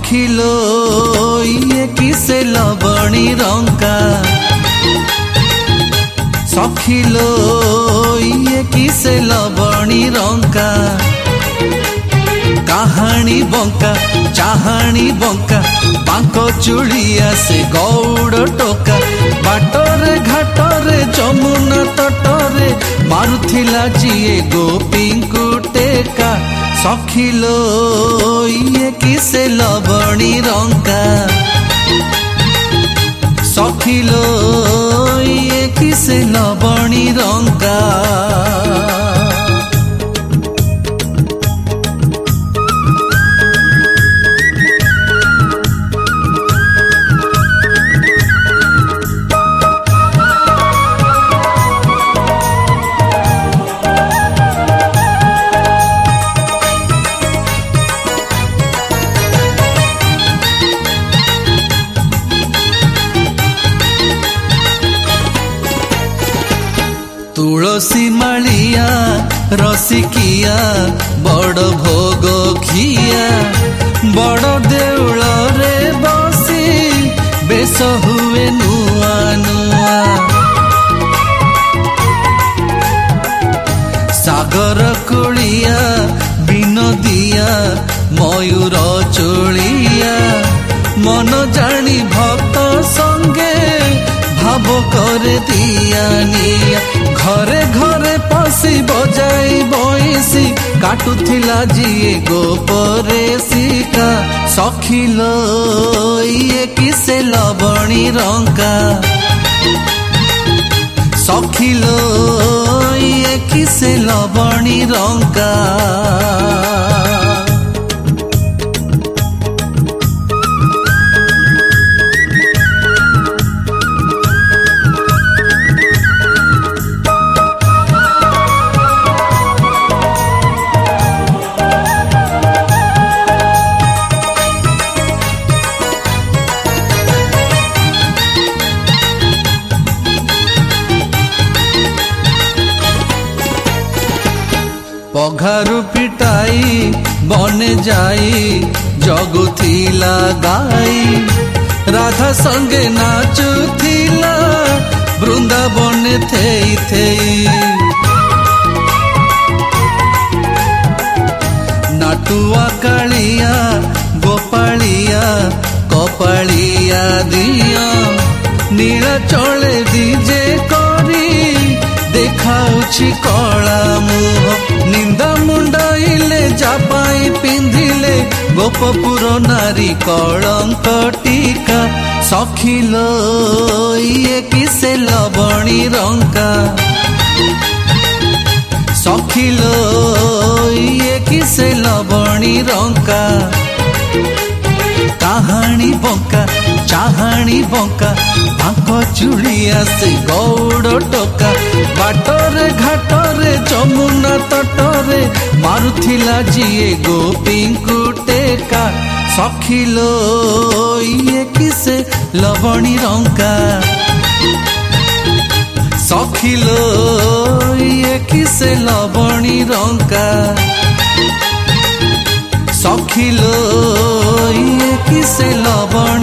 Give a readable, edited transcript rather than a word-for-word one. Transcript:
सखिलो ये किसे लवणी रंका सखिलो ये किसे लवणी रंका कहानी बंका चाहाणी बंका बांको चुड़िया से गौड़ टोका बाटरे घाटरे जमुना तटरे मारुथिला जिए गोपी टेका सखिलो ये किसे लवणी रंका सखिलो ये किसे लवणी रंका तुलसी मालिया रसिकिया बड़ भोग खिया बड़ देउल रे बसी बेस हुए नुआ नुआ सागर कुलिया बिनोदिया मयूर चोलिया मन जानी भक्त संगे भाव कर दिया निया घरे घरे पसी बजाई बइसी काटुथिला जिए गोपरे सिका सखिलो ये किसे लवणी रंका सखिलो ये किसे लवणी रंका पघारु पिटाई बने जाई जगुथिला गाई राधा संगे नाचुथिला वृंदावन थेई थेई नाटुआ कालिया गोपालिया कपालिया दिया नीला चले डीजे करी देखाउछि कला मुह निंदा मुंडाइले जापाई पिंधिले गोपपुर नारी कलंक टीका सखिलो ये किसे लवणी रंका सखिलो ये किसे लवणी रंका कहानी बंका चाहाणी बंका बांको चुड़िया से गौड़ टोका बाटरे घाटरे जमुना तटरे मारुथिला जिए गोपी टेका सखिलो ये किसे लवणी रंका सखिलो ये किसे लवणी रंका सखिलो ये किसे लवणी